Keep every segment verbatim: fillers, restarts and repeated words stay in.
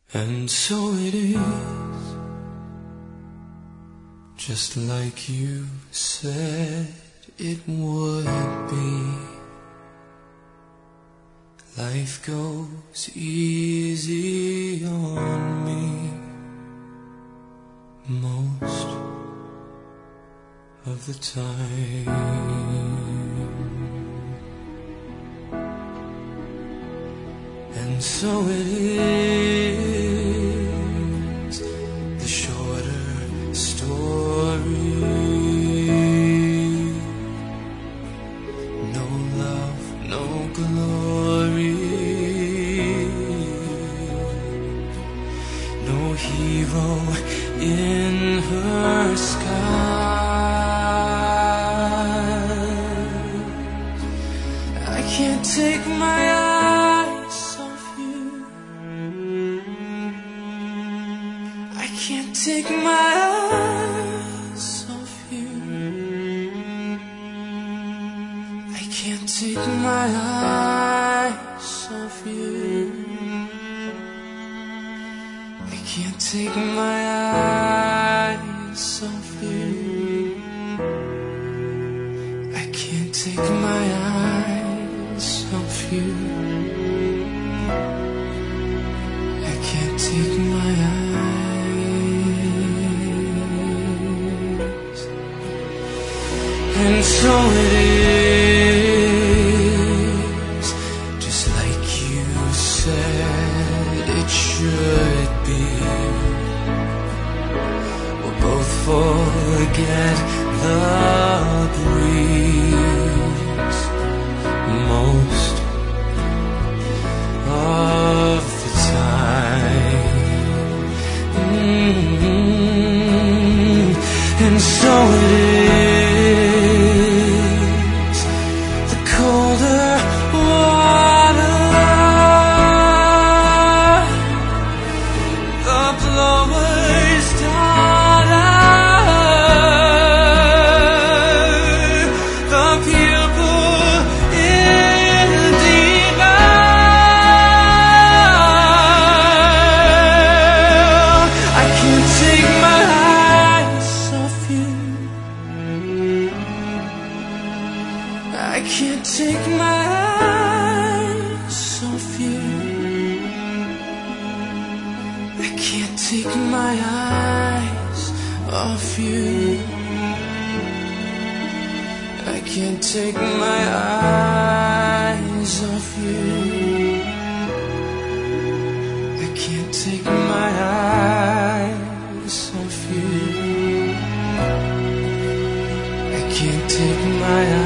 And so it is, just like you said it would be. Life goes easy on me most of the time. And so it is, the shorter story. No love, no glory, no hero in her sky. I can't take my eyes off you. I can't take my eyes off you. I can't take my eyes off you. I can't take my eyes off you. I can't take my eyes off you. I can't take my eyes. And so it is, just like you said it should be. We'll both forget the breeze most of the time. Mm-hmm. And so it is, the colder water, the blower's daughter, the pupil in denial. I can't take my eyes off you. I can't take my eyes off you. I can't take my eyes off you. I can't take my eyes off you. I can't take my eyes off you. I can't take my eyes.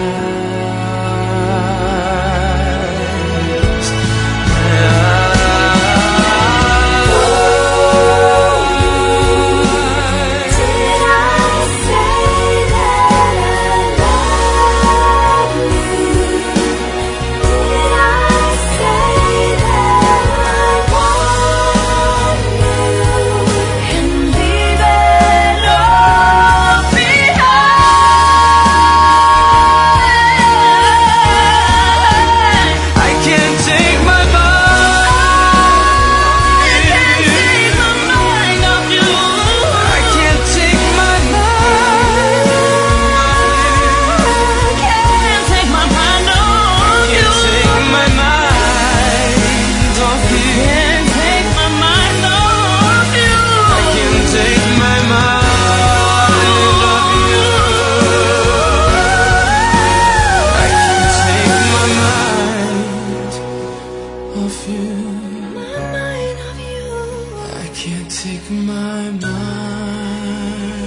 I can't take my mind